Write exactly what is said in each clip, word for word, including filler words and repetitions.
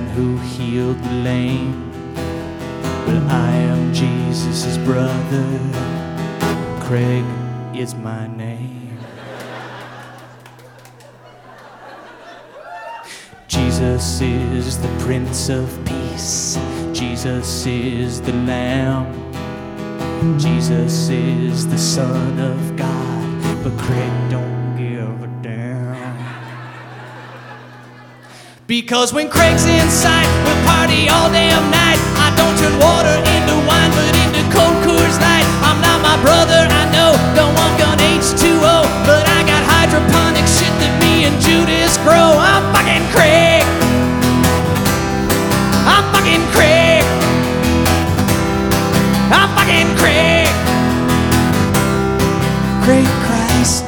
who healed the lame. Well, I am Jesus' brother. Craig is my name. Jesus is the Prince of Peace. Jesus is the Lamb. Jesus is the Son of God. But Craig don't give a damn. Because when Craig's inside, we'll party all damn night. I don't turn water into wine, but into cold Coors Light. I'm not my brother, I know, don't want gun H two O, but I got hydroponic shit that me and Judas grow. I'm fucking Craig. I'm fucking Craig. I'm fucking Craig. Craig Christ.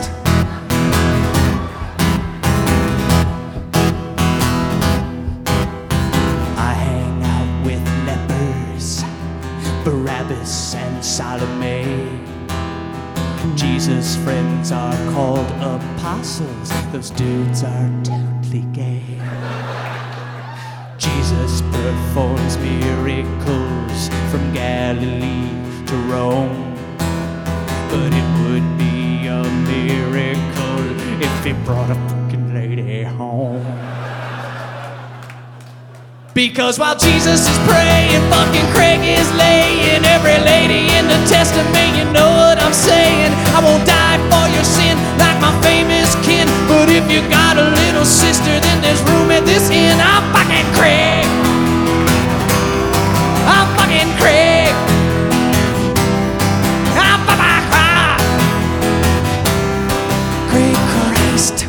Barabbas and Salome. Jesus' friends are called apostles. Those dudes are totally gay. Jesus performs miracles from Galilee to Rome. But it would be a miracle if he brought a fucking lady home. Because while Jesus is praying, fucking Craig is laying every lady in the Testament, you know what I'm saying? I won't die for your sin like my famous kin, but if you got a little sister, then there's room at this inn. I'm fucking Craig. I'm fucking Craig. I'm fucking Craig Christ.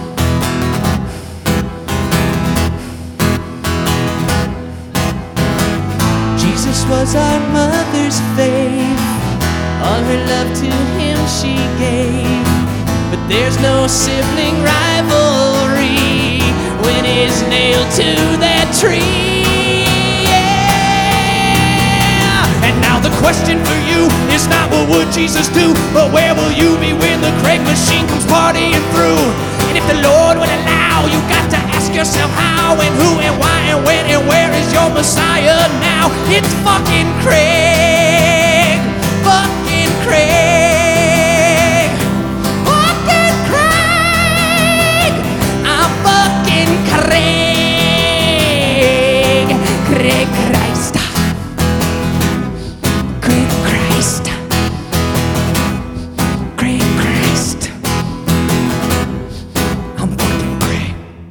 Was our mother's faith. All her love to him she gave. But there's no sibling rivalry when he's nailed to that tree. Yeah. And now the question for you is not what would Jesus do, but where will you be when the Craig machine comes partying through? And if the Lord would allow, you got to ask yourself how and who and why and when and where is your Messiah now? It's fucking Craig, fucking Craig, fucking Craig. I'm fucking Craig, Craig Christ, Craig Christ, Craig Christ. I'm fucking Craig.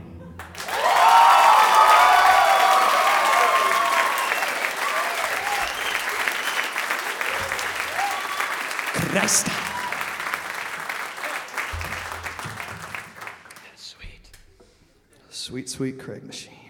Christ. Sweet. Sweet, sweet Craig machine.